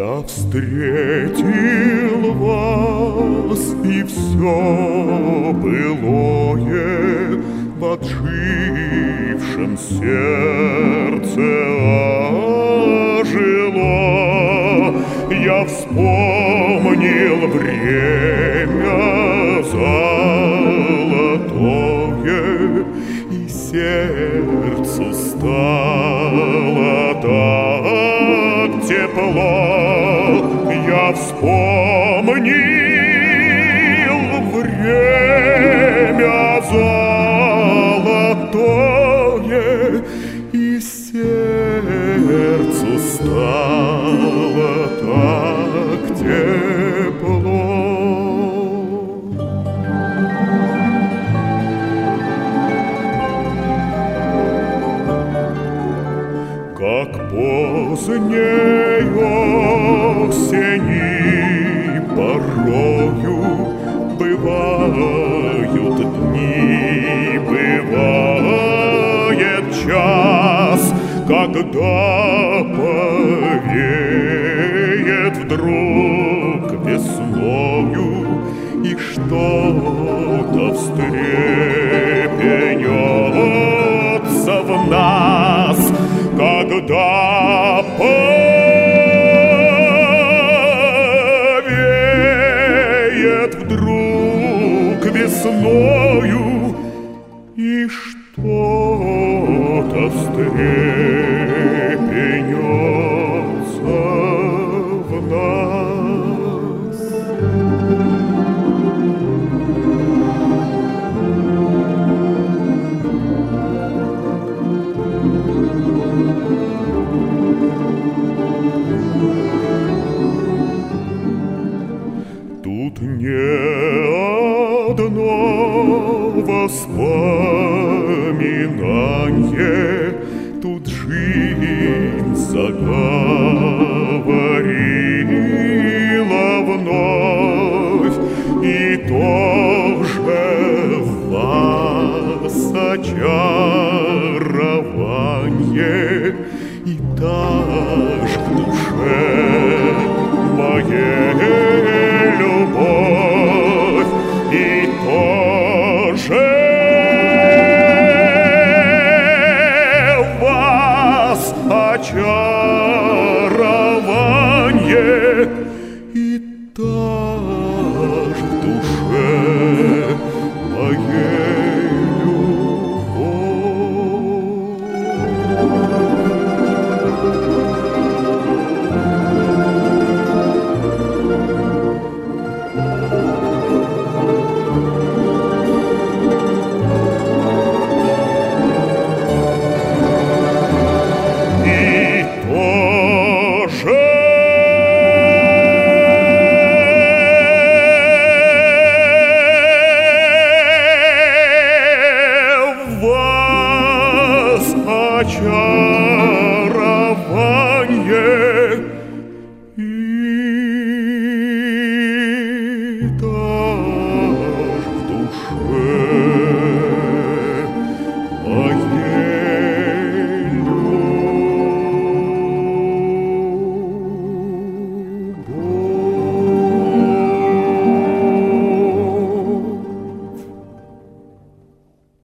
Я встретил вас, и все былое в отжившем сердце ожило. Я вспомнил время золотое, и сердцу стало так тепло. Я вспомнил время золотое, и сердцу стало так тепло. Как поздней осени порою бывают дни, бывает час, когда повеет вдруг весною, и что-то встрепенется в нас, когда повеет вдруг весною, и что-то встрепенется в нас. Тут не одно воспоминание, тут жизнь заговорила вновь, и тоже в вас очарование, и так в душе моей любовь, и тоже вас очарование.